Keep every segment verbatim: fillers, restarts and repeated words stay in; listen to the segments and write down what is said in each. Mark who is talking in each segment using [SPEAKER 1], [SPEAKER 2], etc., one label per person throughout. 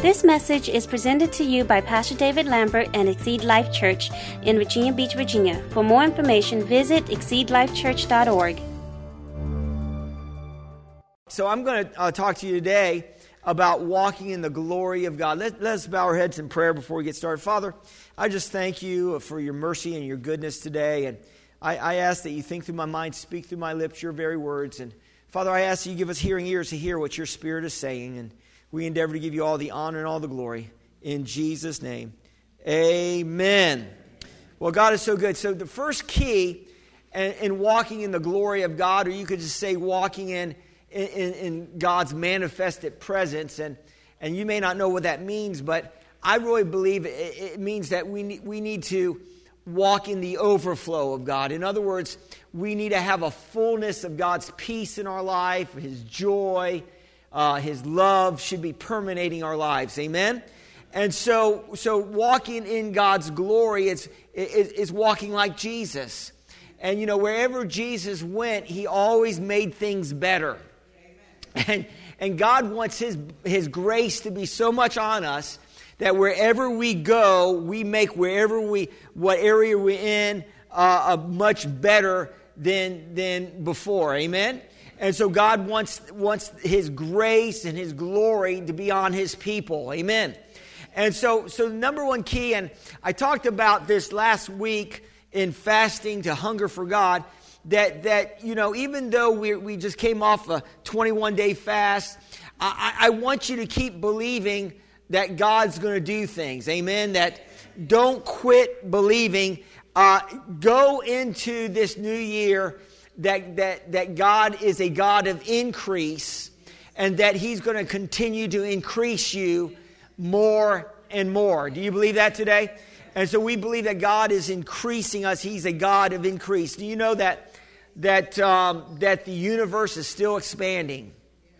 [SPEAKER 1] This message is presented to you by Pastor David Lambert and Exceed Life Church in Virginia Beach, Virginia. For more information, visit exceed life church dot org.
[SPEAKER 2] So I'm going to uh, talk to you today about walking in the glory of God. Let, let's bow our heads in prayer before we get started. Father, I just thank you for your mercy and your goodness today. And I, I ask that you think through my mind, speak through my lips, your very words. And Father, I ask that you give us hearing ears to hear what your Spirit is saying. And we endeavor to give you all the honor and all the glory. In Jesus' name, amen. Well, God is so good. So the first key in, in walking in the glory of God, or you could just say walking in, in, in God's manifested presence, and, and you may not know what that means, but I really believe it, it means that we need, we need to walk in the overflow of God. In other words, we need to have a fullness of God's peace in our life, His joy, Uh, his love should be permeating our lives. Amen? And so so walking in God's glory is, is, is walking like Jesus. And, you know, wherever Jesus went, He always made things better. Amen. And, and God wants His, His grace to be so much on us that wherever we go, we make wherever we, what area we're in, uh, a much better than, than before. Amen? And so God wants, wants His grace and His glory to be on His people. Amen. And so, so the number one key, and I talked about this last week in fasting to hunger for God, that, that you know, even though we, we just came off a twenty-one day fast, I, I want you to keep believing that God's going to do things. Amen. That don't quit believing. Uh, go into this new year That, that that God is a God of increase, and that He's going to continue to increase you more and more. Do you believe that today? And so we believe that God is increasing us. He's a God of increase. Do you know that that um, that the universe is still expanding?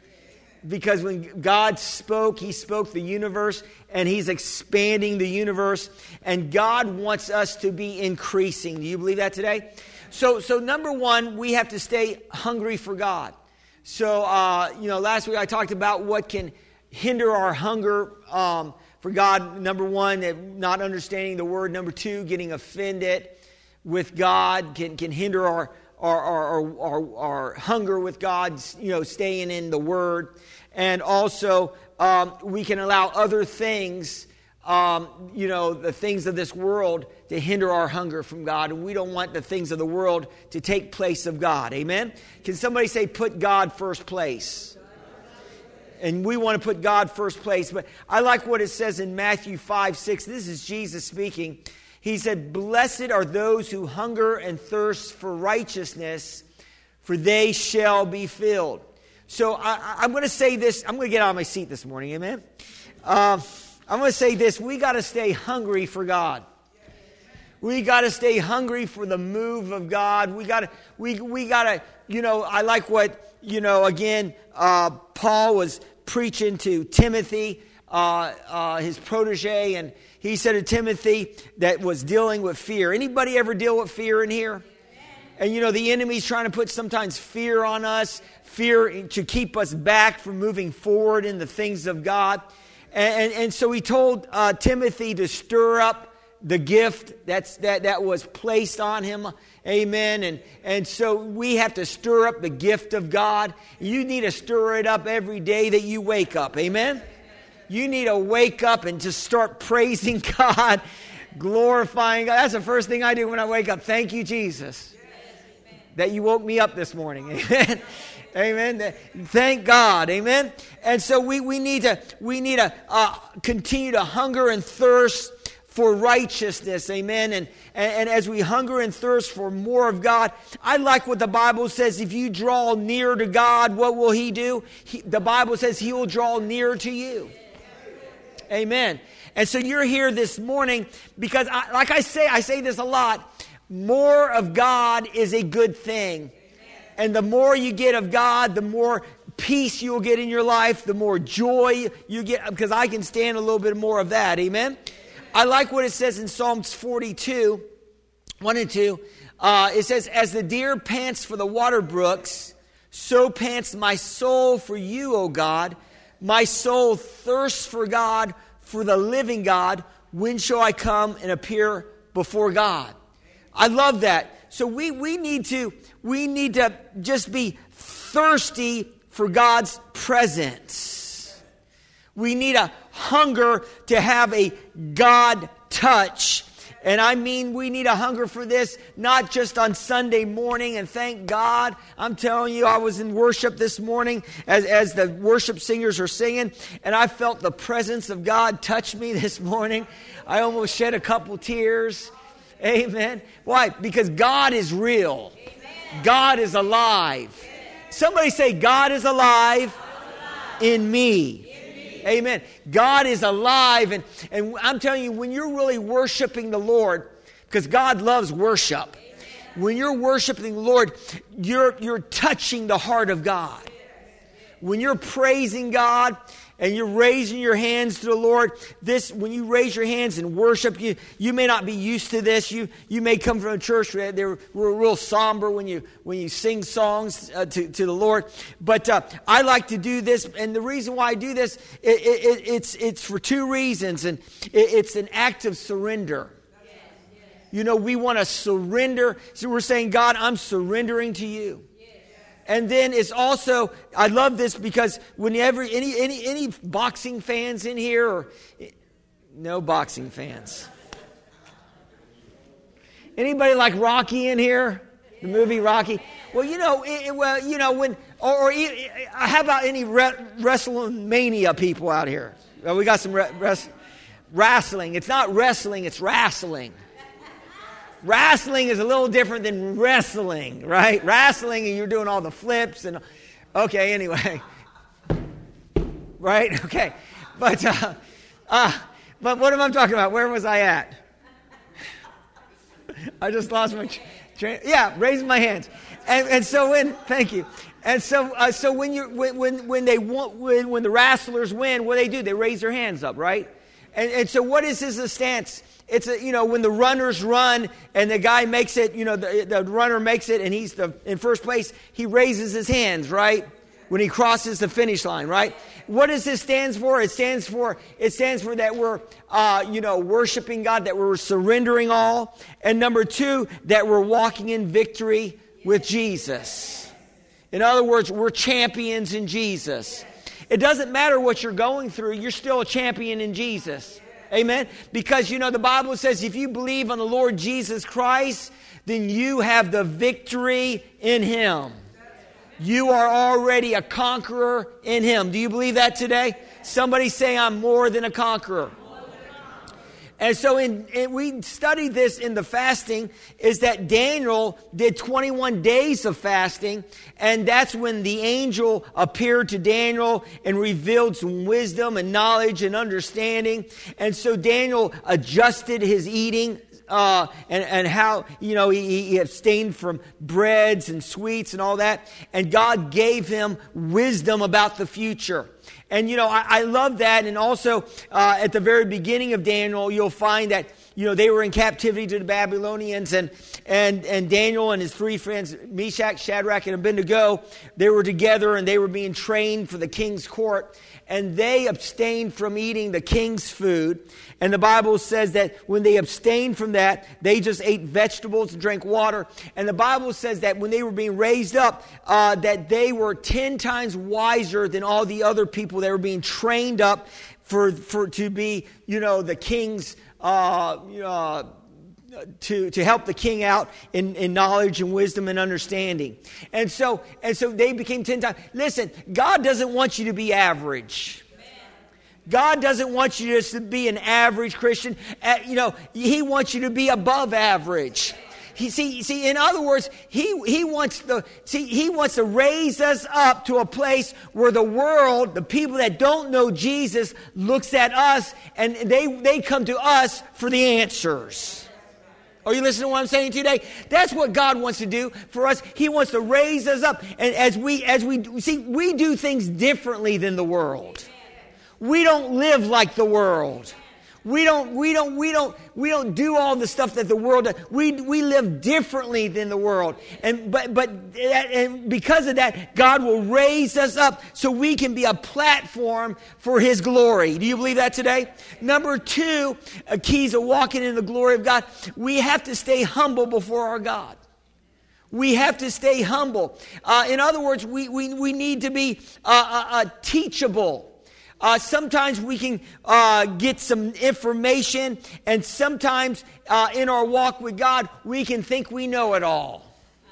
[SPEAKER 2] Because when God spoke, He spoke the universe, and He's expanding the universe. And God wants us to be increasing. Do you believe that today? So, so number one, we have to stay hungry for God. So, uh, you know, last week I talked about what can hinder our hunger um, for God. Number one, not understanding the Word. Number two, getting offended with God can can hinder our our our our, our hunger with God. You know, staying in the Word, and also um, we can allow other things. Um, you know, the things of this world to hinder our hunger from God. And we don't want the things of the world to take place of God. Amen? Can somebody say, put God first place? And we want to put God first place. But I like what it says in Matthew five, six. This is Jesus speaking. He said, blessed are those who hunger and thirst for righteousness, for they shall be filled. So I, I'm going to say this. I'm going to get out of my seat this morning. Amen? Uh, I'm going to say this. We got to stay hungry for God. We got to stay hungry for the move of God. We got to, we, we got to, you know, I like what, you know, again, uh, Paul was preaching to Timothy, uh, uh, his protege, and he said to Timothy that was dealing with fear. Anybody ever deal with fear in here? And, you know, the enemy's trying to put sometimes fear on us, fear to keep us back from moving forward in the things of God. And, and, and so he told uh, Timothy to stir up the gift that's, that, that was placed on him. Amen. And, and so we have to stir up the gift of God. You need to stir it up every day that you wake up. Amen. You need to wake up and just start praising God, glorifying God. That's the first thing I do when I wake up. Thank you, Jesus, that you woke me up this morning. Amen. Amen. Thank God. Amen. And so we, we need to we need to uh, continue to hunger and thirst for righteousness. Amen. And, and and as we hunger and thirst for more of God, I like what the Bible says. If you draw near to God, what will He do? He, the Bible says He will draw near to you. Amen. And so you're here this morning because, I, like I say, I say this a lot. More of God is a good thing. And the more you get of God, the more peace you'll get in your life, the more joy you get, because I can stand a little bit more of that. Amen? I like what it says in Psalms forty-two, one and two. Uh, it says, as the deer pants for the water brooks, so pants my soul for you, O God. My soul thirsts for God, for the living God. When shall I come and appear before God? I love that. So we, we need to we need to just be thirsty for God's presence. We need a hunger to have a God touch. And I mean, we need a hunger for this, not just on Sunday morning. And thank God, I'm telling you, I was in worship this morning as, as the worship singers are singing, and I felt the presence of God touch me this morning. I almost shed a couple tears. Amen. Why? Because God is real. Amen. God is alive. Amen. Somebody say, God is alive, alive. in me. Amen. God is alive. And, and I'm telling you, when you're really worshiping the Lord, because God loves worship. Amen. When you're worshiping the Lord, you're, you're touching the heart of God. When you're praising God and you're raising your hands to the Lord, this, when you raise your hands in worship, you, you may not be used to this. You, you may come from a church where they were, were real somber when you, when you sing songs uh, to, to the Lord. But uh, I like to do this. And the reason why I do this, it, it, it's, it's for two reasons. And it, it's an act of surrender. You know, we want to surrender. So we're saying, God, I'm surrendering to you. And then it's also, I love this because whenever, any any any boxing fans in here, or no boxing fans? Anybody like Rocky in here? The movie Rocky? Well, you know, it, well, you know, when, or, or how about any re, wrestling mania people out here? Well, we got some re, res, wrestling. It's not wrestling, it's wrestling. Wrestling is a little different than wrestling, right? Wrestling, and you're doing all the flips and, okay, anyway. Right? Okay. But, uh, uh, but what am I talking about? Where was I at? I just lost my train. Yeah, raising my hands. And, and so when, thank you. And so, uh, so when you when, when, when they want, when, when the wrestlers win, what do they do? They raise their hands up, right? And, and so what is his stance? It's, a, you know, when the runners run and the guy makes it, you know, the, the runner makes it and he's the in first place, he raises his hands, right? When he crosses the finish line, right? What does this stand for? It stands for, it stands for that we're, uh, you know, worshiping God, that we're surrendering all. And number two, that we're walking in victory with Jesus. In other words, we're champions in Jesus. It doesn't matter what you're going through, you're still a champion in Jesus. Amen. Because, you know, the Bible says if you believe on the Lord Jesus Christ, then you have the victory in Him. You are already a conqueror in Him. Do you believe that today? Somebody say, I'm more than a conqueror. And so in, in, we studied this in the fasting, is that Daniel did twenty-one days of fasting. And that's when the angel appeared to Daniel and revealed some wisdom and knowledge and understanding. And so Daniel adjusted his eating uh, and, and how, you know, he, he abstained from breads and sweets and all that. And God gave him wisdom about the future. And, you know, I, I love that. And also, uh, at the very beginning of Daniel, you'll find that, you know, they were in captivity to the Babylonians. And, and, and Daniel and his three friends, Meshach, Shadrach, and Abednego, they were together and they were being trained for the king's court. And they abstained from eating the king's food. And the Bible says that when they abstained from that, they just ate vegetables and drank water. And the Bible says that when they were being raised up, uh, that they were ten times wiser than all the other people that were being trained up for, for to be, you know, the king's, uh, uh, to, to help the king out in, in knowledge and wisdom and understanding. And so, and so they became ten times. Listen, God doesn't want you to be average. God doesn't want you just to be an average Christian. Uh, you know, He wants you to be above average. He see, see, in other words, he he wants the see he wants to raise us up to a place where the world, the people that don't know Jesus, looks at us and they they come to us for the answers. Are you listening to what I'm saying today? That's what God wants to do for us. He wants to raise us up, and as we as we see, we do things differently than the world. We don't live like the world. We don't, we don't, we don't, we don't do all the stuff that the world does. We, we live differently than the world. And, but, but, and because of that, God will raise us up so we can be a platform for His glory. Do you believe that today? Number two, a keys of walking in the glory of God. We have to stay humble before our God. We have to stay humble. Uh, in other words, we, we, we need to be uh, uh, uh, teachable. Uh, sometimes we can uh, get some information, and sometimes uh, in our walk with God, we can think we know it all.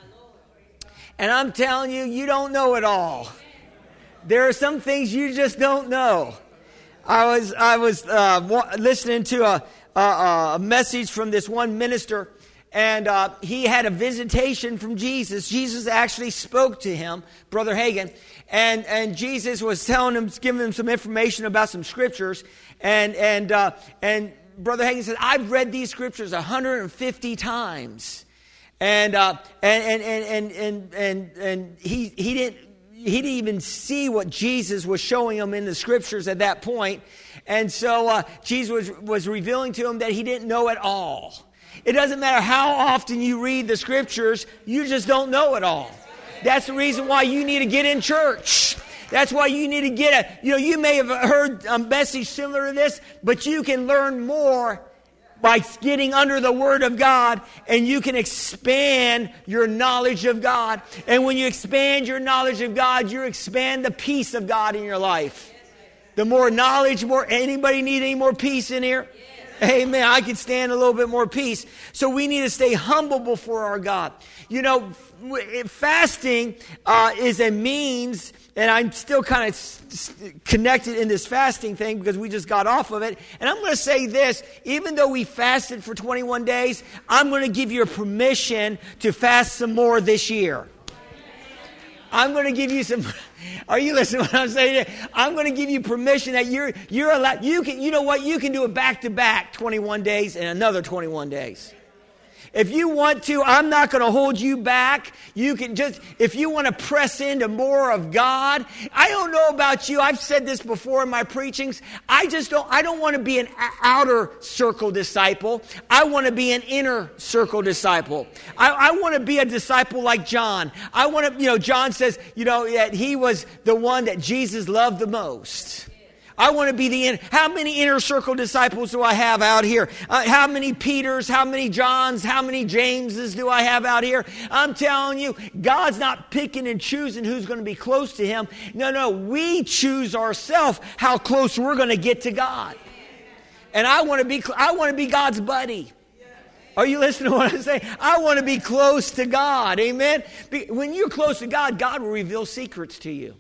[SPEAKER 2] And I'm telling you, you don't know it all. There are some things you just don't know. I was I was uh, listening to a, a, a message from this one minister, and uh, he had a visitation from Jesus. Jesus actually spoke to him, Brother Hagin, and and Jesus was telling him, giving him some information about some scriptures, and and uh, and Brother Hagin said, "I've read these scriptures one hundred fifty times," and uh, and, and and and and and he he didn't he didn't even see what Jesus was showing him in the scriptures at that point, and so uh, Jesus was was revealing to him that he didn't know it all. It doesn't matter how often you read the scriptures, you just don't know it all. That's the reason why you need to get in church. That's why you need to get a, you know, you may have heard a message similar to this, but you can learn more by getting under the Word of God, and you can expand your knowledge of God. And when you expand your knowledge of God, you expand the peace of God in your life. The more knowledge, more, anybody need any more peace in here? Amen. I can stand a little bit more peace. So we need to stay humble before our God. You know, fasting uh, is a means, and I'm still kind of connected in this fasting thing because we just got off of it. And I'm going to say this, even though we fasted for twenty-one days, I'm going to give you permission to fast some more this year. I'm going to give you some, are you listening to what I'm saying? I'm going to give you permission that you're, you're allowed, you can, you know what, you can do it back to back, twenty-one days and another twenty-one days. If you want to, I'm not going to hold you back. You can just, if you want to press into more of God. I don't know about you. I've said this before in my preachings. I just don't, I don't want to be an outer circle disciple. I want to be an inner circle disciple. I, I want to be a disciple like John. I want to, you know, John says, you know, that he was the one that Jesus loved the most. I want to be the, in, how many inner circle disciples do I have out here? Uh, how many Peters, how many Johns, how many Jameses do I have out here? I'm telling you, God's not picking and choosing who's going to be close to Him. No, no, we choose ourselves how close we're going to get to God. And I want to be, I want to be God's buddy. Are you listening to what I'm saying? I want to be close to God. Amen. When you're close to God, God will reveal secrets to you.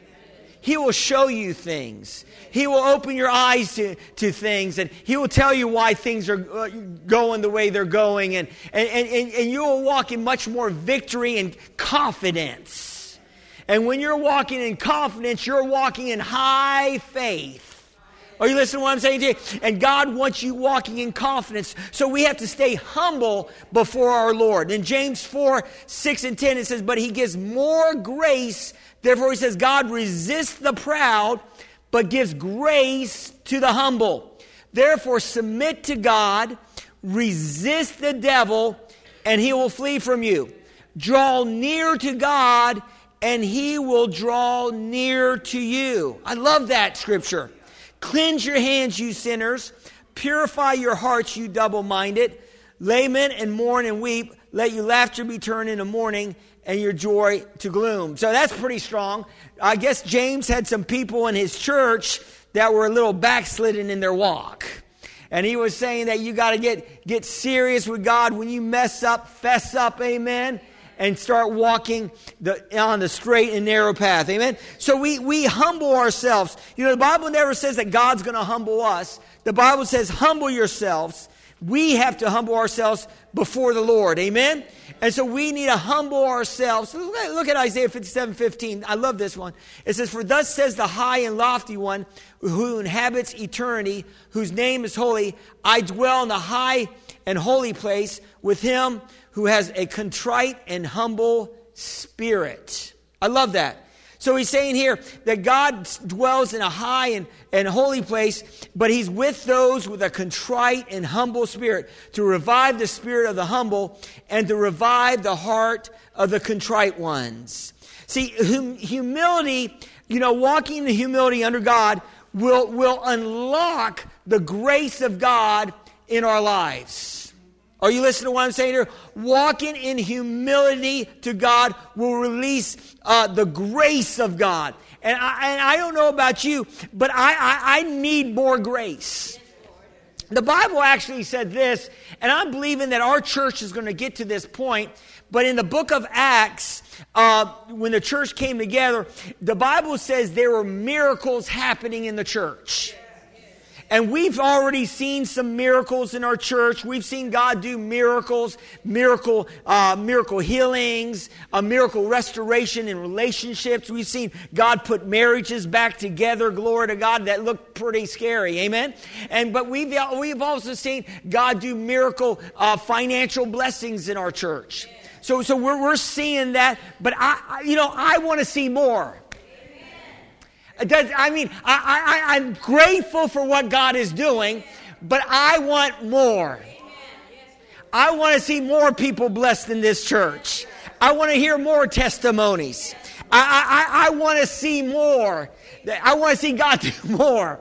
[SPEAKER 2] He will show you things. He will open your eyes to, to things, and He will tell you why things are going the way they're going, and, and, and, and you will walk in much more victory and confidence. And when you're walking in confidence, you're walking in high faith. Are you listening to what I'm saying to you? And God wants you walking in confidence. So we have to stay humble before our Lord. In James four, six and ten, it says, but He gives more grace. Therefore, He says, God resists the proud, but gives grace to the humble. Therefore, submit to God, resist the devil, and he will flee from you. Draw near to God, and He will draw near to you. I love that scripture. Cleanse your hands, you sinners. Purify your hearts, you double-minded. Lament and mourn and weep. Let your laughter be turned into mourning and your joy to gloom. So that's pretty strong. I guess James had some people in his church that were a little backslidden in their walk. And he was saying that you got to get, get serious with God. When you mess up, fess up, amen, and start walking the, on the straight and narrow path. Amen. So we, we humble ourselves. You know, the Bible never says that God's going to humble us. The Bible says, humble yourselves. We have to humble ourselves before the Lord. Amen. And so we need to humble ourselves. Look at, look at Isaiah fifty-seven fifteen. I love this one. It says, for thus says the high and lofty one who inhabits eternity, whose name is holy. I dwell in the high and holy place with Him who has a contrite and humble spirit. I love that. So he's saying here that God dwells in a high and, and holy place, but he's with those with a contrite and humble spirit, to revive the spirit of the humble and to revive the heart of the contrite ones. See, hum, humility, you know, walking in humility under God will, will unlock the grace of God in our lives. Are you listening to what I'm saying here? Walking in humility to God will release uh, the grace of God. And I, and I don't know about you, but I, I, I need more grace. The Bible actually said this, and I'm believing that our church is going to get to this point. But in the book of Acts, uh, when the church came together, the Bible says there were miracles happening in the church. And we've already seen some miracles in our church. We've seen God do miracles, miracle, uh, miracle healings, a miracle restoration in relationships. We've seen God put marriages back together, glory to God, that looked pretty scary, amen? And but we've we've also seen God do miracle uh, financial blessings in our church. So so we're we're seeing that, but I, I you know I want to see more. Does, I mean, I, I, I'm grateful for what God is doing, but I want more. I want to see more people blessed in this church. I want to hear more testimonies. I, I, I want to see more. I want to see God do more.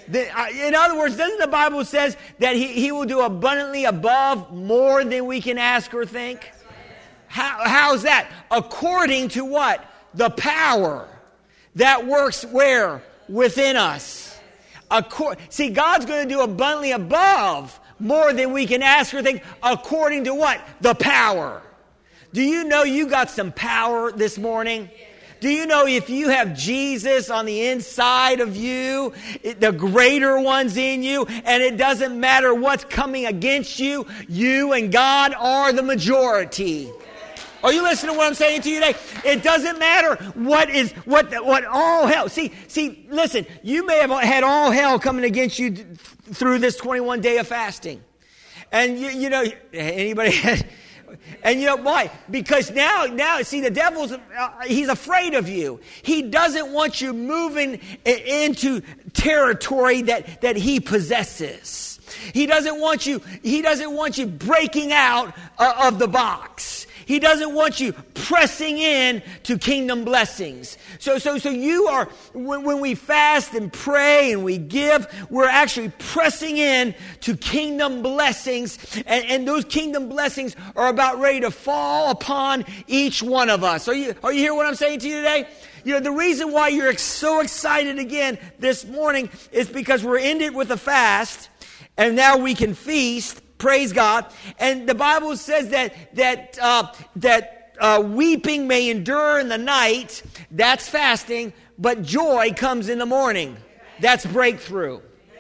[SPEAKER 2] In other words, doesn't the Bible says that he, he will do abundantly above more than we can ask or think? How, how's that? According to what? The power that works where? Within us. Acor- See, God's going to do abundantly above more than we can ask or think, according to what? The power. Do you know you got some power this morning? Do you know if you have Jesus on the inside of you, the greater one's in you, and it doesn't matter what's coming against you, you and God are the majority. Are you listening to what I'm saying to you today? It doesn't matter what is, what, what all hell. See, see, listen, you may have had all hell coming against you th- through this twenty-one day of fasting. And you, you know, anybody, and you know why? Because now, now, see, the devil's, uh, he's afraid of you. He doesn't want you moving into territory that, that he possesses. He doesn't want you, he doesn't want you breaking out uh, of the box. He doesn't want you pressing in to kingdom blessings. So, so, so you are, when, when we fast and pray and we give, we're actually pressing in to kingdom blessings. And, and those kingdom blessings are about ready to fall upon each one of us. Are you, are you hearing what I'm saying to you today? You know, the reason why you're so excited again this morning is because we're ended with a fast and now we can feast. Praise God. And the Bible says that that uh, that uh, weeping may endure in the night. That's fasting. But joy comes in the morning. That's breakthrough.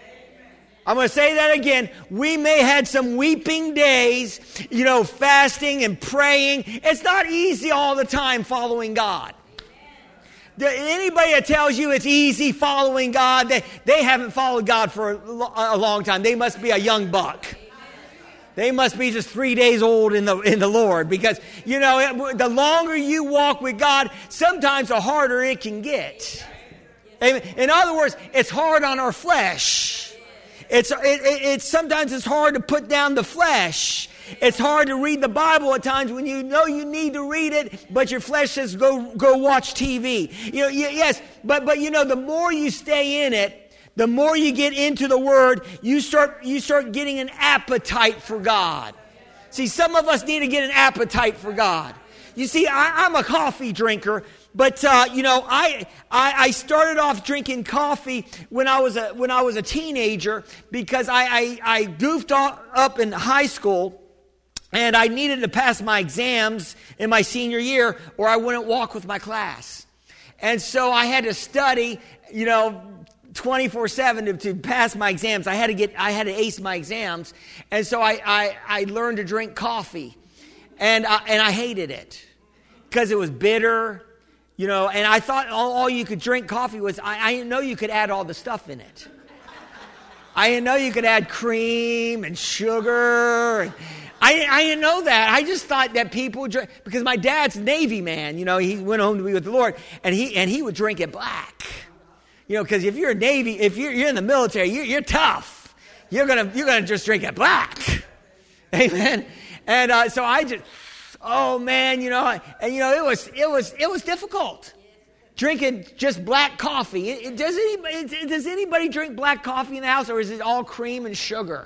[SPEAKER 2] I'm going to say that again. We may have had some weeping days, you know, fasting and praying. It's not easy all the time following God. Anybody that tells you it's easy following God, they, they haven't followed God for a long time. They must be a young buck. They must be just three days old in the in the Lord, because, you know, the longer you walk with God, sometimes the harder it can get. Amen. In other words, it's hard on our flesh. It's it, it, it's sometimes it's hard to put down the flesh. It's hard to read the Bible at times when you know you need to read it, but your flesh says go go watch T V. You know, yes, but but you know, the more you stay in it, the more you get into the Word, you start you start getting an appetite for God. See, some of us need to get an appetite for God. You see, I, I'm a coffee drinker, but uh, you know, I, I I started off drinking coffee when I was a when I was a teenager because I I, I goofed up in high school, and I needed to pass my exams in my senior year, or I wouldn't walk with my class, and so I had to study, you know, twenty-four seven to, to pass my exams. I had to get, I had to ace my exams. And so I, I, I learned to drink coffee, and I, and I hated it because it was bitter, you know, and I thought all, all you could drink coffee was, I, I didn't know you could add all the stuff in it. I didn't know you could add cream and sugar. And I, I didn't know that. I just thought that people drink, because my dad's Navy man, you know, he went home to be with the Lord, and he and he would drink it black. You know, because if you're a Navy, if you're, you're in the military, you're, you're tough. You're gonna you're gonna just drink it black. Amen. And uh, so I just, oh man, you know, and you know, it was it was it was difficult. Drinking just black coffee. It, it, does anybody does anybody drink black coffee in the house, or is it all cream and sugar?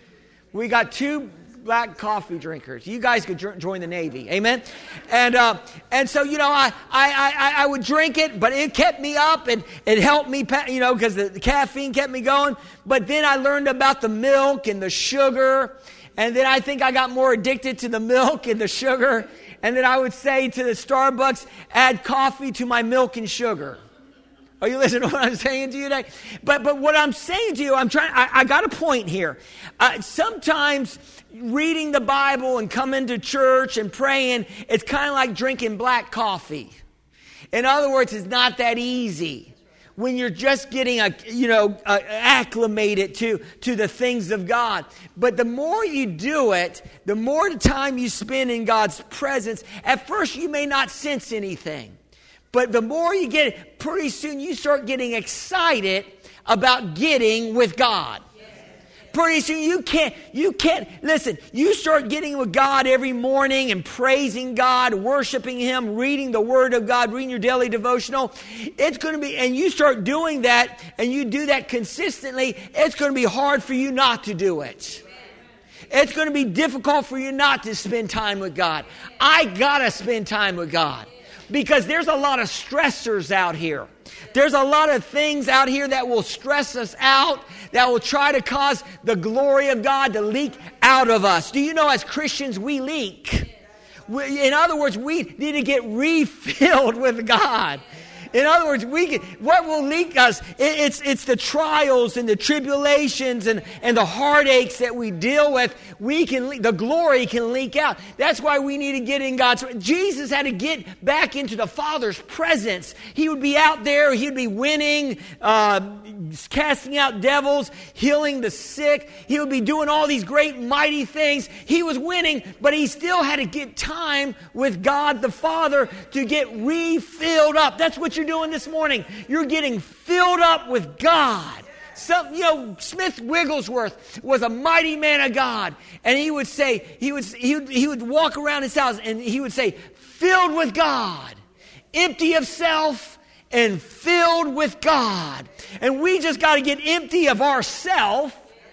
[SPEAKER 2] We got two black coffee drinkers. You guys could join the Navy, amen. And uh, and so you know, I, I I I would drink it, but it kept me up and it helped me, you know, because the, the caffeine kept me going. But then I learned about the milk and the sugar, and then I think I got more addicted to the milk and the sugar. And then I would say to the Starbucks, add coffee to my milk and sugar. Are you listening to what I'm saying to you today? But but what I'm saying to you, I'm trying. I, I got a point here. Uh, sometimes reading the Bible and coming to church and praying, it's kind of like drinking black coffee. In other words, it's not that easy when you're just getting a, you know, uh, acclimated to, to the things of God. But the more you do it, the more the time you spend in God's presence, at first you may not sense anything. But the more you get it, pretty soon you start getting excited about getting with God. Pretty soon you can't, you can't, listen, you start getting with God every morning and praising God, worshiping Him, reading the Word of God, reading your daily devotional. It's going to be, and you start doing that, and you do that consistently, it's going to be hard for you not to do it. It's going to be difficult for you not to spend time with God. I got to spend time with God because there's a lot of stressors out here. There's a lot of things out here that will stress us out, that will try to cause the glory of God to leak out of us. Do you know as Christians we leak? We, in other words, we need to get refilled with God. In other words, we can, what will leak us, it, it's, it's the trials and the tribulations and, and the heartaches that we deal with. We can, the glory can leak out. That's why we need to get in God's, Jesus had to get back into the Father's presence. He would be out there, he'd be winning, uh, casting out devils, healing the sick. He would be doing all these great mighty things. He was winning, but he still had to get time with God the Father to get refilled up. That's what you're doing this morning. You're getting filled up with God. Some, you know, Smith Wigglesworth was a mighty man of God, and he would say, he would, he would, he would walk around his house, and he would say, filled with God, empty of self, and filled with God. And we just got to get empty of ourself,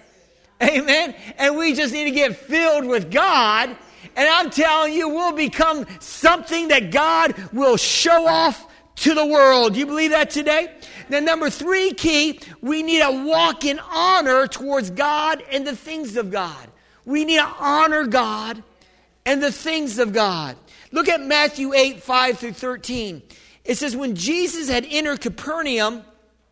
[SPEAKER 2] amen, and we just need to get filled with God, and I'm telling you, we'll become something that God will show off to the world. Do you believe that today? Then number three key, we need to walk in honor towards God and the things of God. We need to honor God and the things of God. Look at Matthew eight, five through thirteen. It says, when Jesus had entered Capernaum,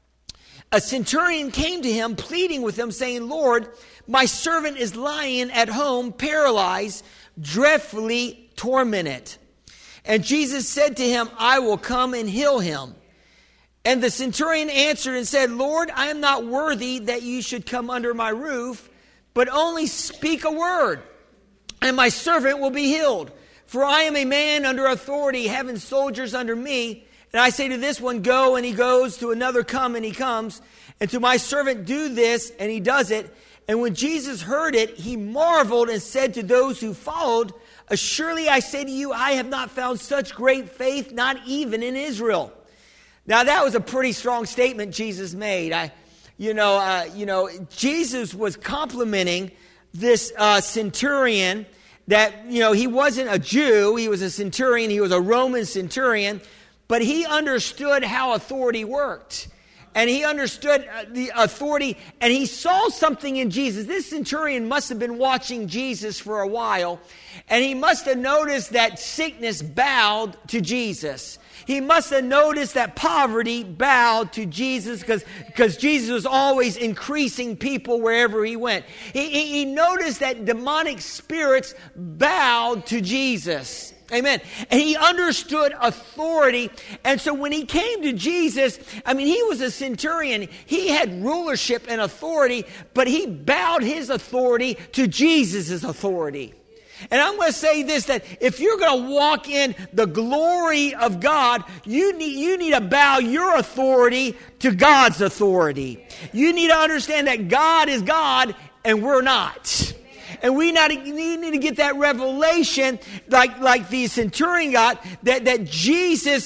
[SPEAKER 2] a centurion came to him, pleading with him, saying, Lord, my servant is lying at home, paralyzed, dreadfully tormented. And Jesus said to him, I will come and heal him. And the centurion answered and said, Lord, I am not worthy that you should come under my roof, but only speak a word, and my servant will be healed. For I am a man under authority, having soldiers under me. And I say to this one, go, and he goes, to another, come, and he comes. And to my servant, do this, and he does it. And when Jesus heard it, he marveled and said to those who followed, surely I say to you, I have not found such great faith, not even in Israel. Now that was a pretty strong statement Jesus made. I, you know, uh, you know, Jesus was complimenting this uh, centurion that, you know, he wasn't a Jew. He was a centurion. He was a Roman centurion, but he understood how authority worked. And he understood the authority, and he saw something in Jesus. This centurion must have been watching Jesus for a while, and he must have noticed that sickness bowed to Jesus. He must have noticed that poverty bowed to Jesus because because Jesus was always increasing people wherever he went. He, he, he noticed that demonic spirits bowed to Jesus. Amen. And he understood authority. And so when he came to Jesus, I mean, he was a centurion. He had rulership and authority, but he bowed his authority to Jesus' authority. And I'm going to say this, that if you're going to walk in the glory of God, you need, you need to bow your authority to God's authority. You need to understand that God is God and we're not. And we not, need to get that revelation like, like the centurion got, that, that Jesus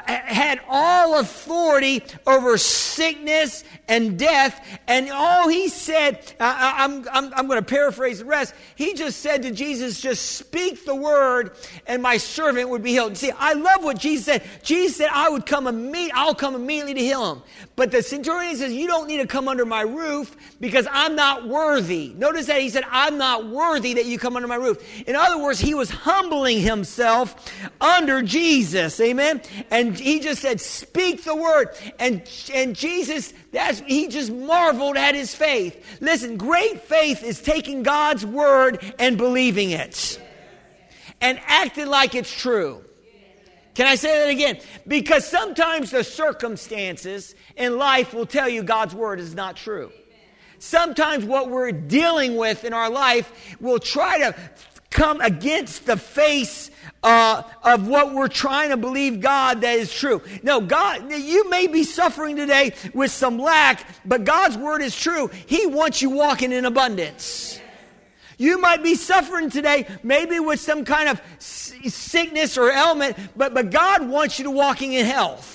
[SPEAKER 2] had all authority over sickness and death. And all he said, I, I'm, I'm, I'm going to paraphrase the rest. He just said to Jesus, just speak the word and my servant would be healed. See, I love what Jesus said. Jesus said, I would come immediately, I'll come immediately to heal him. But the centurion says, you don't need to come under my roof because I'm not worthy. Notice that he said, I'm not worthy that you come under my roof. In other words, he was humbling himself under Jesus. Amen. And he just said, speak the word. And, and Jesus, that's, he just marveled at his faith. Listen, great faith is taking God's word and believing it and acting like it's true. Can I say that again? Because sometimes the circumstances in life will tell you God's word is not true. Sometimes what we're dealing with in our life will try to come against the face uh, of what we're trying to believe God that is true. No, God, you may be suffering today with some lack, but God's word is true. He wants you walking in abundance. You might be suffering today, maybe with some kind of sickness or ailment, but, but God wants you to walking in health.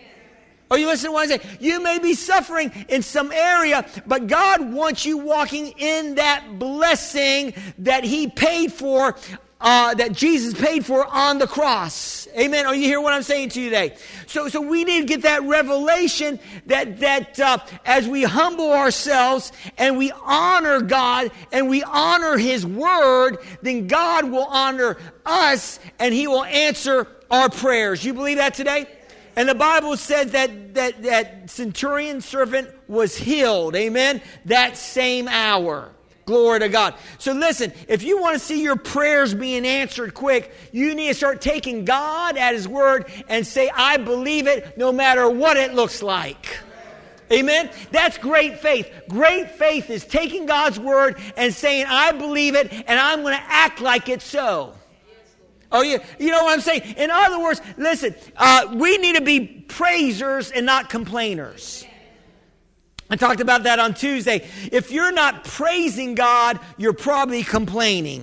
[SPEAKER 2] Are you listening to what I say? You may be suffering in some area, but God wants you walking in that blessing that He paid for, uh, that Jesus paid for on the cross. Amen. Are you hearing what I'm saying to you today? So, so we need to get that revelation that that uh, as we humble ourselves and we honor God and we honor His word, then God will honor us and He will answer our prayers. You believe that today? And the Bible says that, that, that centurion servant was healed, amen, that same hour. Glory to God. So listen, if you want to see your prayers being answered quick, you need to start taking God at His word and say, I believe it no matter what it looks like. Amen? That's great faith. Great faith is taking God's word and saying, I believe it and I'm going to act like it's so. Oh, you, you know what I'm saying? In other words, listen, uh, we need to be praisers and not complainers. I talked about that on Tuesday. If you're not praising God, you're probably complaining.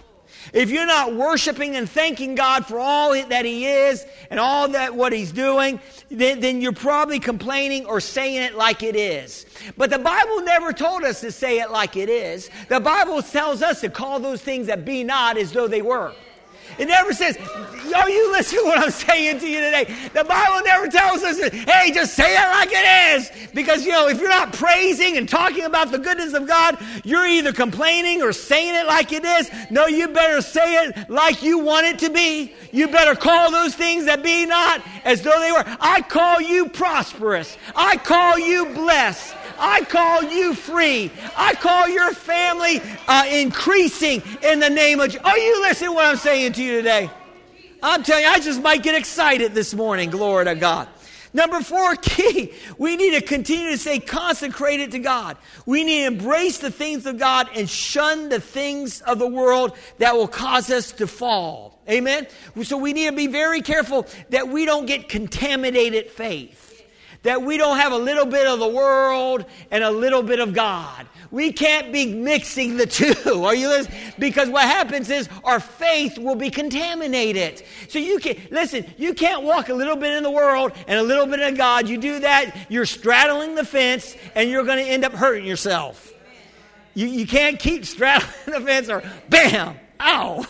[SPEAKER 2] If you're not worshiping and thanking God for all that He is and all that what He's doing, then, then you're probably complaining or saying it like it is. But the Bible never told us to say it like it is. The Bible tells us to call those things that be not as though they were. It never says, are you listening to what I'm saying to you today? The Bible never tells us, hey, just say it like it is. Because, you know, if you're not praising and talking about the goodness of God, you're either complaining or saying it like it is. No, you better say it like you want it to be. You better call those things that be not as though they were. I call you prosperous. I call you blessed. I call you free. I call your family uh, increasing in the name of Jesus. Are you listening to what I'm saying to you today? I'm telling you, I just might get excited this morning. Glory to God. Number four, key. We need to continue to stay consecrated to God. We need to embrace the things of God and shun the things of the world that will cause us to fall. Amen? So we need to be very careful that we don't get contaminated faith. That we don't have a little bit of the world and a little bit of God. We can't be mixing the two. Are you listening? Because what happens is our faith will be contaminated. So you can listen, you can't walk a little bit in the world and a little bit in God. You do that, you're straddling the fence and you're going to end up hurting yourself. You, you can't keep straddling the fence or bam, ow.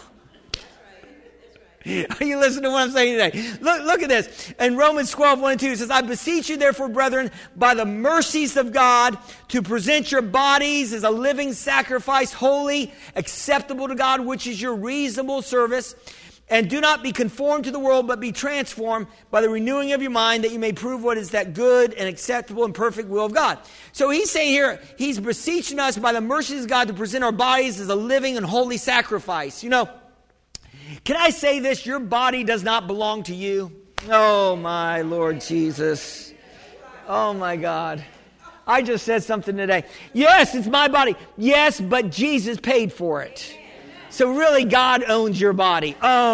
[SPEAKER 2] Are you listening to what I'm saying today? Look, look at this. In Romans twelve, one and two, it says, I beseech you, therefore, brethren, by the mercies of God, to present your bodies as a living sacrifice, holy, acceptable to God, which is your reasonable service. And do not be conformed to the world, but be transformed by the renewing of your mind, that you may prove what is that good and acceptable and perfect will of God. So he's saying here, he's beseeching us by the mercies of God to present our bodies as a living and holy sacrifice. You know, can I say this? Your body does not belong to you. Oh, my Lord Jesus. Oh, my God. I just said something today. Yes, it's my body. Yes, but Jesus paid for it. So really, God owns your body.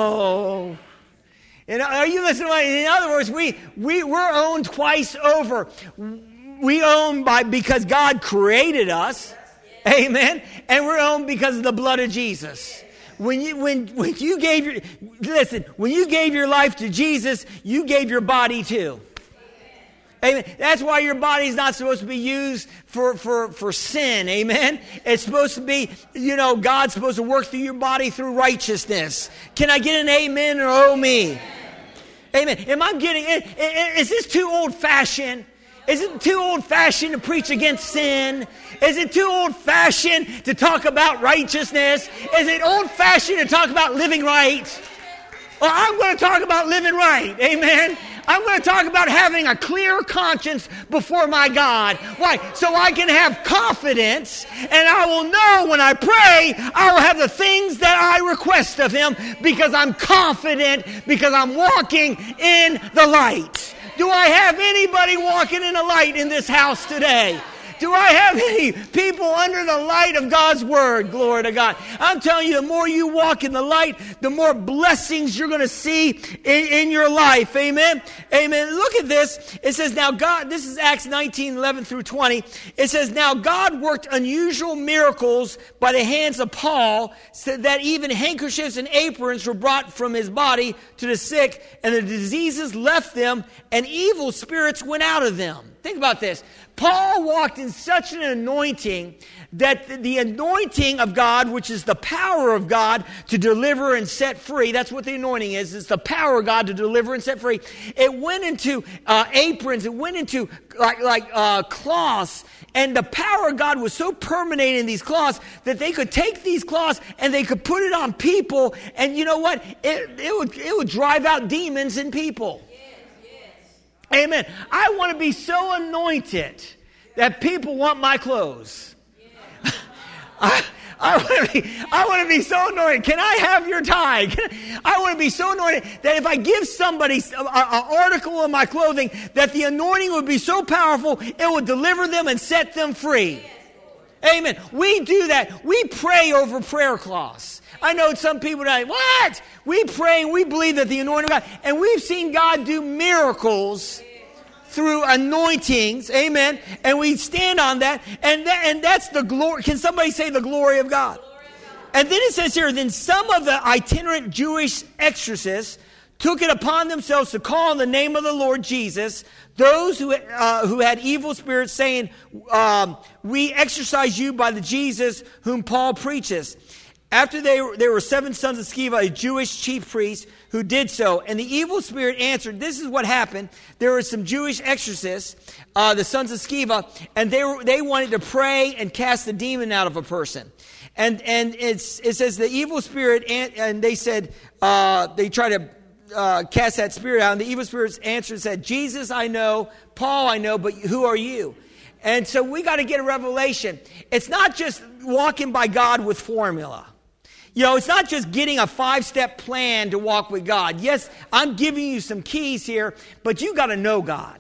[SPEAKER 2] Oh. And are you listening? In other words, we, we, we're owned twice over. We own by because God created us. Amen. And we're owned because of the blood of Jesus. When you when when you gave your listen, when you gave your life to Jesus, you gave your body too. Amen. That's why your body is not supposed to be used for, for, for sin. Amen. It's supposed to be, you know, God's supposed to work through your body through righteousness. Can I get an amen or oh me? Amen. Am I getting it? Is this too old fashioned? Is it too old-fashioned to preach against sin? Is it too old-fashioned to talk about righteousness? Is it old-fashioned to talk about living right? Well, I'm going to talk about living right. Amen. I'm going to talk about having a clear conscience before my God. Why? So I can have confidence, and I will know when I pray, I will have the things that I request of Him because I'm confident, because I'm walking in the light. Do I have anybody walking in the light in this house today? Do I have any people under the light of God's Word? Glory to God. I'm telling you, the more you walk in the light, the more blessings you're going to see in, in your life. Amen? Amen. Look at this. It says, now God, this is Acts nineteen, eleven through twenty. It says, now God worked unusual miracles by the hands of Paul, so that even handkerchiefs and aprons were brought from his body to the sick, and the diseases left them, and evil spirits went out of them. Think about this. Paul walked in such an anointing that the anointing of God, which is the power of God to deliver and set free, that's what the anointing is, it's the power of God to deliver and set free. It went into uh, aprons, it went into like, like uh, cloths, and the power of God was so permeating in these cloths that they could take these cloths and they could put it on people, and you know what? It, it would, it would drive out demons in people. Amen. I want to be so anointed that people want my clothes. Yeah. I, I, want to be, I want to be so anointed. Can I have your tie? Can I, I want to be so anointed that if I give somebody an article of my clothing, that the anointing would be so powerful, it would deliver them and set them free. Amen. We do that. We pray over prayer cloths. I know some people are like, what? We pray and we believe that the anointing of God, and we've seen God do miracles through anointings, amen, and we stand on that, and that, and that's the glory. Can somebody say the glory of God? Glory of God? And then it says here, then some of the itinerant Jewish exorcists took it upon themselves to call on the name of the Lord Jesus those who uh, who had evil spirits, saying, um, we exorcise you by the Jesus whom Paul preaches. After they were, there were seven sons of Sceva, a Jewish chief priest, who did so. And the evil spirit answered, this is what happened. There were some Jewish exorcists, uh, the sons of Sceva, and they were, they wanted to pray and cast the demon out of a person. And and it's, it says the evil spirit, and, and they said, uh, they tried to uh, cast that spirit out. And the evil spirits answered and said, Jesus I know, Paul I know, but who are you? And so we got to get a revelation. It's not just walking by God with formula. You know, it's not just getting a five-step plan to walk with God. Yes, I'm giving you some keys here, but you got to know God.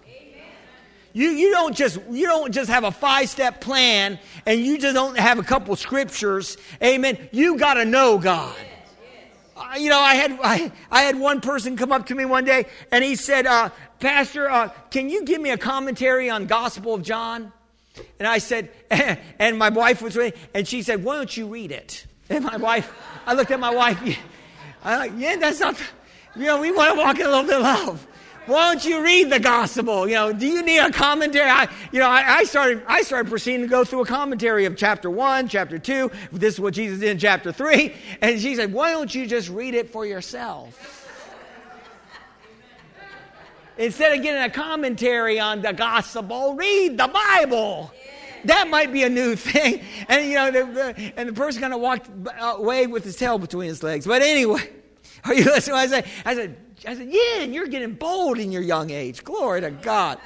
[SPEAKER 2] You you don't just you don't just have a five-step plan and you just don't have a couple scriptures. Amen. You got to know God. Uh, you know, I had I, I had one person come up to me one day and he said, uh, Pastor, uh, can you give me a commentary on Gospel of John? And I said, and my wife was with me, and she said, why don't you read it? And my wife, I looked at my wife, I'm like, yeah, that's not, you know, we want to walk in a little bit of love. Why don't you read the gospel? You know, do you need a commentary? I, you know, I, I started, I started proceeding to go through a commentary of chapter one, chapter two. This is what Jesus did in chapter three. And she said, why don't you just read it for yourself? Instead of getting a commentary on the gospel, read the Bible. That might be a new thing. And, you know, the, the, and the person kind of walked away with his tail between his legs. But anyway, are you listening to what I said? I said, I said, yeah, and you're getting bold in your young age. Glory to God.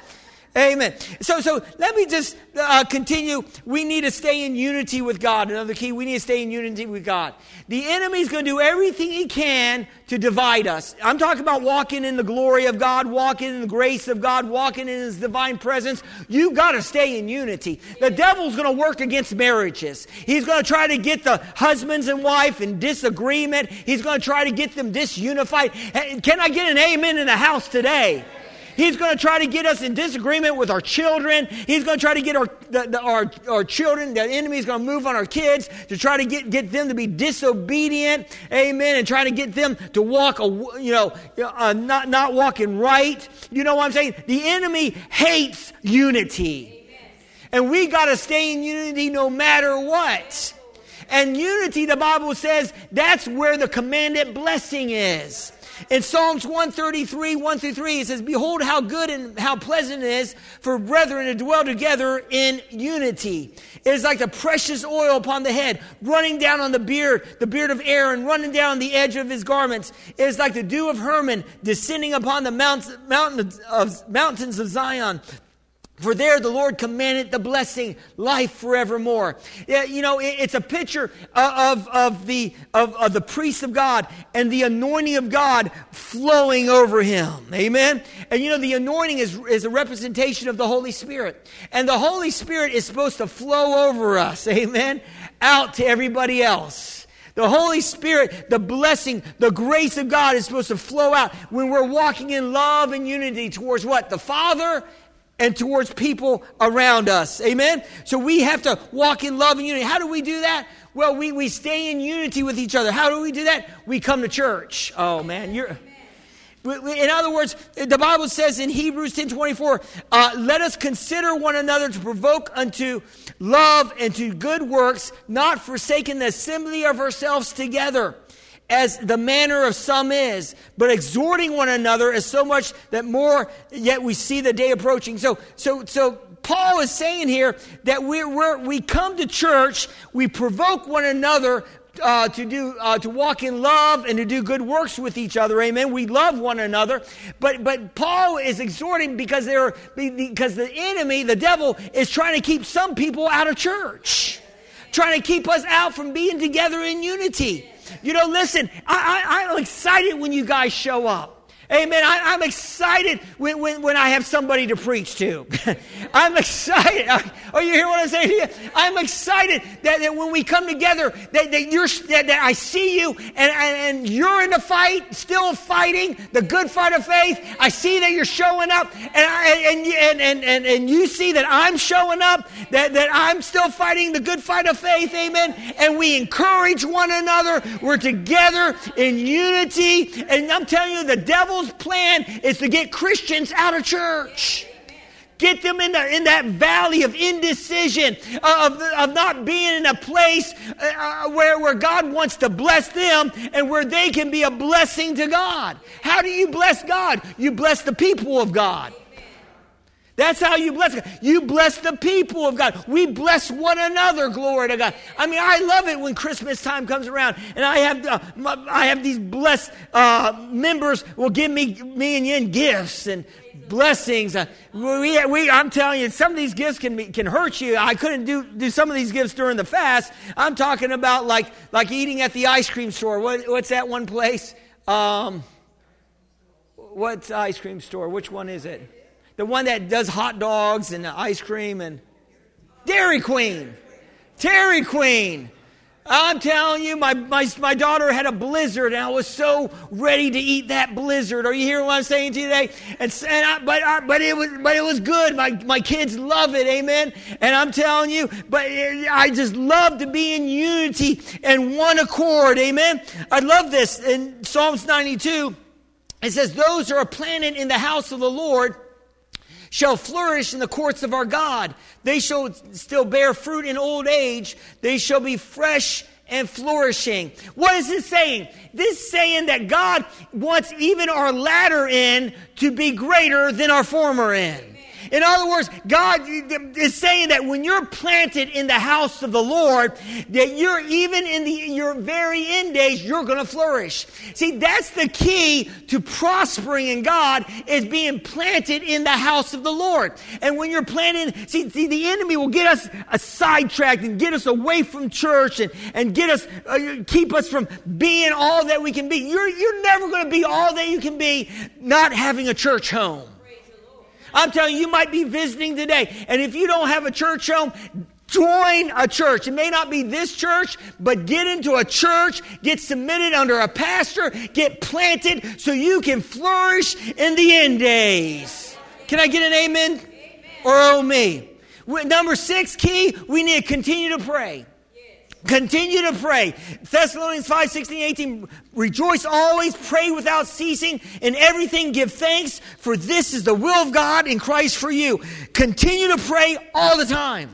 [SPEAKER 2] Amen. So, so let me just uh, continue. We need to stay in unity with God. Another key, we need to stay in unity with God. The enemy's going to do everything he can to divide us. I'm talking about walking in the glory of God, walking in the grace of God, walking in His divine presence. You got to stay in unity. The devil's going to work against marriages. He's going to try to get the husbands and wife in disagreement. He's going to try to get them disunified. Can I get an amen in the house today? He's going to try to get us in disagreement with our children. He's going to try to get our the, the, our, our children, the enemy is going to move on our kids to try to get, get them to be disobedient. Amen. And try to get them to walk, you know, uh, not, not walking right. You know what I'm saying? The enemy hates unity. And we got to stay in unity no matter what. And unity, the Bible says, that's where the commanded blessing is. In Psalms one thirty-three, one through three, it says, behold how good and how pleasant it is for brethren to dwell together in unity. It is like the precious oil upon the head, running down on the beard, the beard of Aaron, running down the edge of his garments. It is like the dew of Hermon, descending upon the mountains, mountains of, mountains of Zion. For there the Lord commanded the blessing, life forevermore. Yeah, you know, it, it's a picture of, of, the, of, of the priest of God and the anointing of God flowing over him. Amen? And you know, the anointing is, is a representation of the Holy Spirit. And the Holy Spirit is supposed to flow over us. Amen? Out to everybody else. The Holy Spirit, the blessing, the grace of God is supposed to flow out when we're walking in love and unity towards what? The Father and towards people around us. Amen? So we have to walk in love and unity. How do we do that? Well, we, we stay in unity with each other. How do we do that? We come to church. Oh, man. You're... In other words, the Bible says in Hebrews ten twenty-four, uh, let us consider one another to provoke unto love and to good works, not forsaking the assembly of ourselves together, as the manner of some is, but exhorting one another as so much that more yet we see the day approaching. So, so, so Paul is saying here that we're, we're, we come to church, we provoke one another uh, to do uh, to walk in love and to do good works with each other. Amen. We love one another, but but Paul is exhorting because they're because the enemy, the devil, is trying to keep some people out of church, trying to keep us out from being together in unity. You know, listen, I, I, I'm excited when you guys show up. Amen. I, I'm excited when, when, when I have somebody to preach to. I'm excited. Oh, you hear what I'm saying to you? I'm excited that, that when we come together, that, that you're that, that I see you and, and, and you're in the fight, still fighting the good fight of faith. I see that you're showing up, and I, and, and, and, and, and you see that I'm showing up, that, that I'm still fighting the good fight of faith. Amen. And we encourage one another. We're together in unity. And I'm telling you, the devil plan is to get Christians out of church. Get them in, the, in that valley of indecision, of, of not being in a place uh, where, where God wants to bless them and where they can be a blessing to God. How do you bless God? You bless the people of God. That's how you bless God. You bless the people of God. We bless one another, glory to God. I mean, I love it when Christmas time comes around and I have uh, my, I have these blessed uh, members will give me me and Yin gifts and blessings. Uh, we, we, I'm telling you, some of these gifts can be, can hurt you. I couldn't do, do some of these gifts during the fast. I'm talking about like like eating at the ice cream store. What, what's that one place? Um, what's the ice cream store? Which one is it? The one that does hot dogs and ice cream and Dairy Queen. Dairy Queen. I'm telling you, my, my, my daughter had a blizzard and I was so ready to eat that blizzard. Are you hearing what I'm saying to you today? And, and I, but, I, but, it was, but it was good. My, my kids love it. Amen. And I'm telling you, but it, I just love to be in unity and one accord. Amen. I love this. In Psalms ninety-two, it says, those who are planted in the house of the Lord shall flourish in the courts of our God. They shall still bear fruit in old age. They shall be fresh and flourishing. What is this saying? This is saying that God wants even our latter end to be greater than our former end. In other words, God is saying that when you're planted in the house of the Lord, that you're even in the your very end days, you're going to flourish. See, that's the key to prospering in God, is being planted in the house of the Lord. And when you're planted, see, see the enemy will get us uh, sidetracked and get us away from church and, and get us, uh, keep us from being all that we can be. You're, you're never going to be all that you can be not having a church home. I'm telling you, you might be visiting today, and if you don't have a church home, join a church. It may not be this church, but get into a church, get submitted under a pastor, get planted so you can flourish in the end days. Can I get an amen? Amen. Or oh me? Number six key, we need to continue to pray. Continue to pray. Thessalonians five, sixteen, eighteen. Rejoice always, pray without ceasing. In everything give thanks, for this is the will of God in Christ for you. Continue to pray all the time.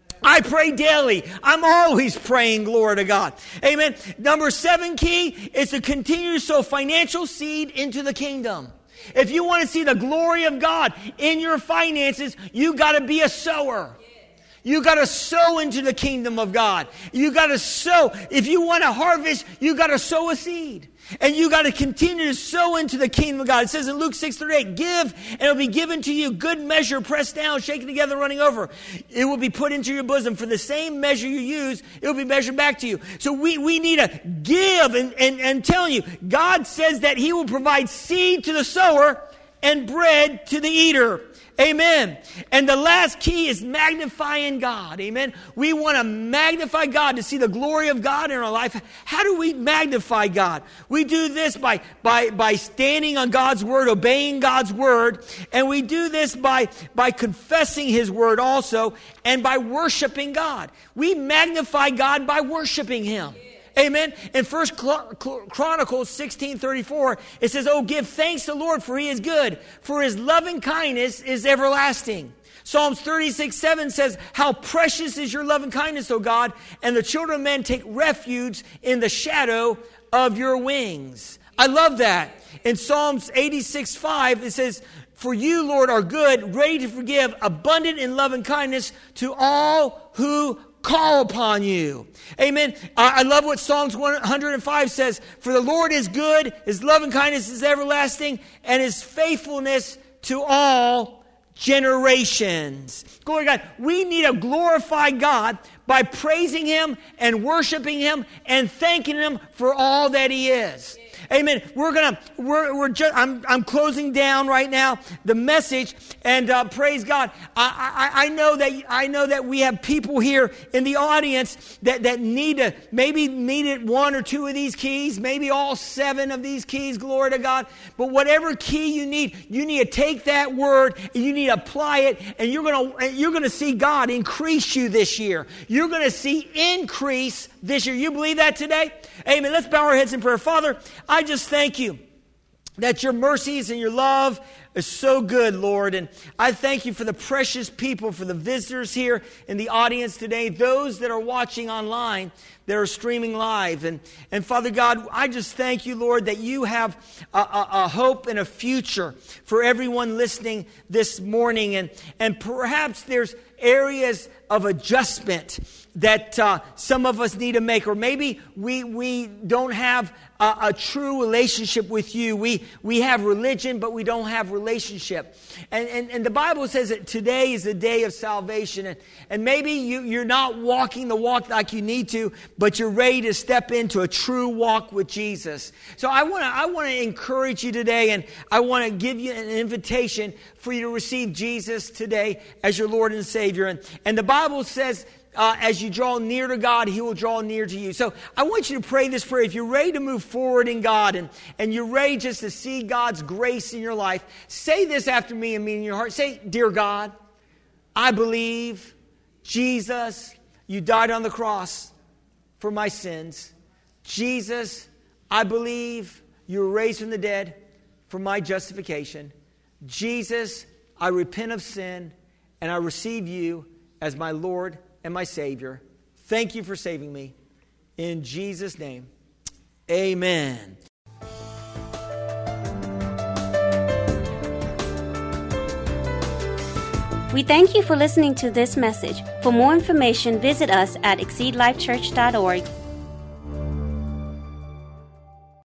[SPEAKER 2] I pray daily. I'm always praying, glory to God. Amen. Number seven key is to continue to sow financial seed into the kingdom. If you want to see the glory of God in your finances, you got to be a sower. You got to sow into the kingdom of God. You got to sow. If you want to harvest, you got to sow a seed. And you got to continue to sow into the kingdom of God. It says in Luke six thirty-eight, give and it will be given to you. Good measure, pressed down, shaken together, running over. It will be put into your bosom. For the same measure you use, it will be measured back to you. So we, we need to give. And, and, and telling you, God says that He will provide seed to the sower and bread to the eater. Amen. And the last key is magnifying God. Amen. We want to magnify God to see the glory of God in our life. How do we magnify God? We do this by, by, by standing on God's word, obeying God's word. And we do this by, by confessing His word also, and by worshiping God. We magnify God by worshiping Him. Amen. In First Chronicles sixteen thirty-four, it says, "Oh, give thanks to the Lord, for He is good, for His loving kindness is everlasting." Psalms thirty-six seven says, "How precious is your loving kindness, O God, and the children of men take refuge in the shadow of your wings." I love that. In Psalms eighty-six five, it says, "For you, Lord, are good, ready to forgive, abundant in love and kindness to all who call upon you." Amen. I love what Psalms one hundred five says. "For the Lord is good, His love and kindness is everlasting, and His faithfulness to all generations." Glory to God. We need to glorify God by praising Him and worshiping Him and thanking Him for all that He is. Amen. We're gonna. We're. We're just. I'm. I'm closing down right now the message, and uh, praise God. I, I. I know that. I know that we have people here in the audience that that need to maybe needed one or two of these keys, maybe all seven of these keys. Glory to God. But whatever key you need, you need to take that word and you need to apply it, and you're gonna. You're gonna see God increase you this year. You're gonna see increase this year. You believe that today? Amen. Let's bow our heads in prayer. Father, I just thank you that your mercies and your love is so good, Lord. And I thank you for the precious people, for the visitors here in the audience today, those that are watching online, that are streaming live. And, and Father God, I just thank you, Lord, that you have a, a, a hope and a future for everyone listening this morning. And, and perhaps there's areas of adjustment that uh, some of us need to make, or maybe we we don't have a, a true relationship with you. We we have religion, but we don't have relationship. And and, and the Bible says that today is the day of salvation, and, and maybe you, you're not walking the walk like you need to, but you're ready to step into a true walk with Jesus. So I want to I want to encourage you today, and I want to give you an invitation for you to receive Jesus today as your Lord and Savior. And, and the Bible says, uh, as you draw near to God, He will draw near to you. So I want you to pray this prayer. If you're ready to move forward in God, and, and you're ready just to see God's grace in your life, say this after me and mean in your heart. Say, "Dear God, I believe, Jesus, you died on the cross for my sins. Jesus, I believe you were raised from the dead for my justification. Jesus, I repent of sin, and I receive you as my Lord and my Savior. Thank you for saving me. In Jesus' name, amen."
[SPEAKER 1] We thank you for listening to this message. For more information, visit us at exceed life church dot org